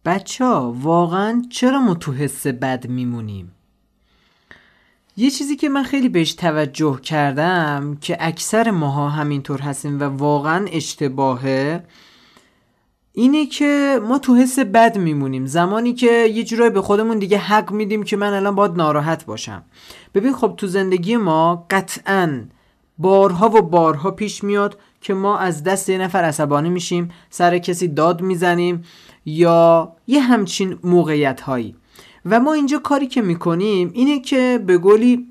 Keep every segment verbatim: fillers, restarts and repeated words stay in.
بچه ها واقعا چرا ما تو حس بد میمونیم؟ یه چیزی که من خیلی بهش توجه کردم که اکثر ماها همینطور هستیم و واقعا اشتباهه، اینه که ما تو حس بد میمونیم زمانی که یه جورایی به خودمون دیگه حق میدیم که من الان باید ناراحت باشم. ببین خب تو زندگی ما قطعاً بارها و بارها پیش میاد که ما از دست یه نفر عصبانی میشیم، سر کسی داد میزنیم یا یه همچین موقعیت هایی، و ما اینجا کاری که میکنیم اینه که به گولی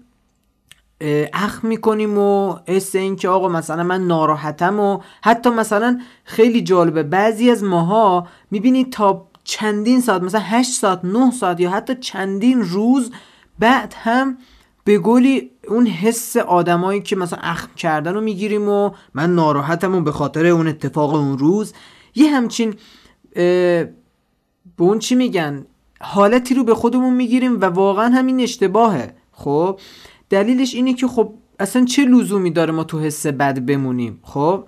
اخم میکنیم و حس این که آقا مثلا من ناراحتم، و حتی مثلا خیلی جالبه بعضی از ماها میبینید تا چندین ساعت، مثلا هشت ساعت نه ساعت یا حتی چندین روز بعد هم به گولی اون حس آدمایی که مثلا اخم کردن رو میگیریم و من ناراحتم و به خاطر اون اتفاق اون روز یه همچین به اون چی میگن حالتی رو به خودمون میگیریم و واقعا همین اشتباهه. خب دلیلش اینه که خب اصلا چه لزومی داره ما تو حس بد بمونیم؟ خب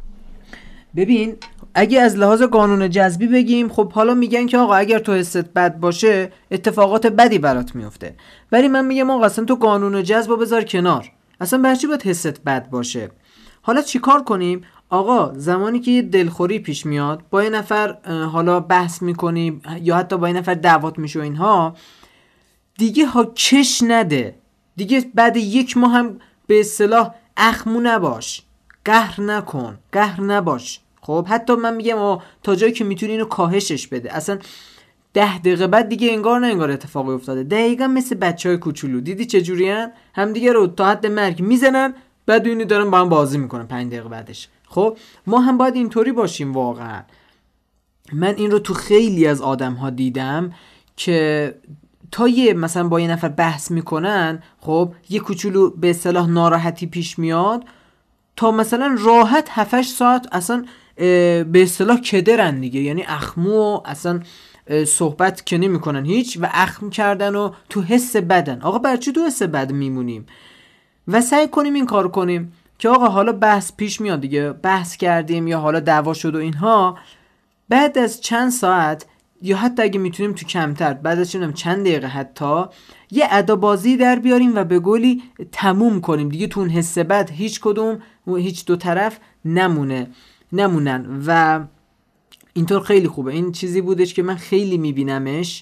ببین اگه از لحاظ قانون جذبی بگیم، خب حالا میگن که آقا اگر تو حست بد باشه اتفاقات بدی برات میفته، ولی من میگم آقا اصلا تو قانون جذب رو بذار کنار، اصلا برچی باید حست بد باشه؟ حالا چیکار کنیم؟ آقا زمانی که یه دلخوری پیش میاد با یه نفر حالا بحث میکنیم یا حتی با یه نفر دعوات میشه و اینها، دیگه ها کش نده، دیگه بعد یک ماه هم به اصطلاح اخمو نباش، قهر نکن، قهر نباش. خب حتی من میگم تا جایی که میتونی اینو کاهشش بده، اصلا ده دقیقه بعد دیگه انگار نه انگار اتفاقی افتاده. دقیقا مثل بچهای کوچولو، دیدی چجورین؟ هم دیگه رو تا حد مرگ میزنن بعد اینو دارن با هم بازی میکنن پنج دقیقه بعدش. خب ما هم باید اینطوری باشیم واقعا. من این رو تو خیلی از آدم ها دیدم که تا یه مثلا با یه نفر بحث میکنن، خب یه کوچولو به اصطلاح ناراحتی پیش میاد، تا مثلا راحت هفت هشت ساعت اصلا به اصطلاح کدرن دیگه، یعنی اخمو اصلا صحبت که نمی کنن هیچ و اخم کردن و تو حس بدن. آقا برچی تو حس بد میمونیم؟ و سعی کنیم این کار کنیم که آقا حالا بحث پیش میاد دیگه، بحث کردیم یا حالا دعوا شد و اینها، بعد از چند ساعت یا حتی اگه میتونیم تو کمتر، بعد از چند دقیقه حتی یه ادا بازی در بیاریم و به گولی تموم کنیم دیگه، تو اون حس بد هیچ کدوم و هیچ دو طرف نمونه نمونن. و اینطور خیلی خوبه. این چیزی بودش که من خیلی میبینمش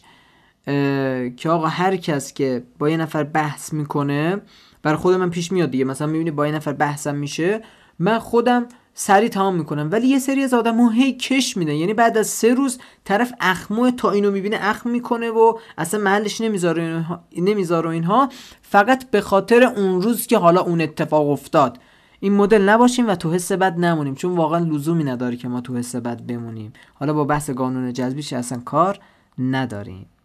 که آقا هر کس که با یه نفر بحث میکنه، برای خودم من پیش میاد دیگه، مثلا میبینی با یه نفر بحثم میشه، من خودم سریع تمام میکنم، ولی یه سری از آدم‌ها هی کش میدن، یعنی بعد از سه روز طرف اخمو تا اینو میبینه اخم میکنه و اصلا محلش نمیذاره اینها نمیذاره اینها فقط به خاطر اون روز که حالا اون اتفاق افتاد. این مدل نباشیم و تو حس بد نمونیم، چون واقعا لزومی نداره که ما تو حس بد بمونیم. حالا با بحث قانون جذبیش اصلا کار نداریم.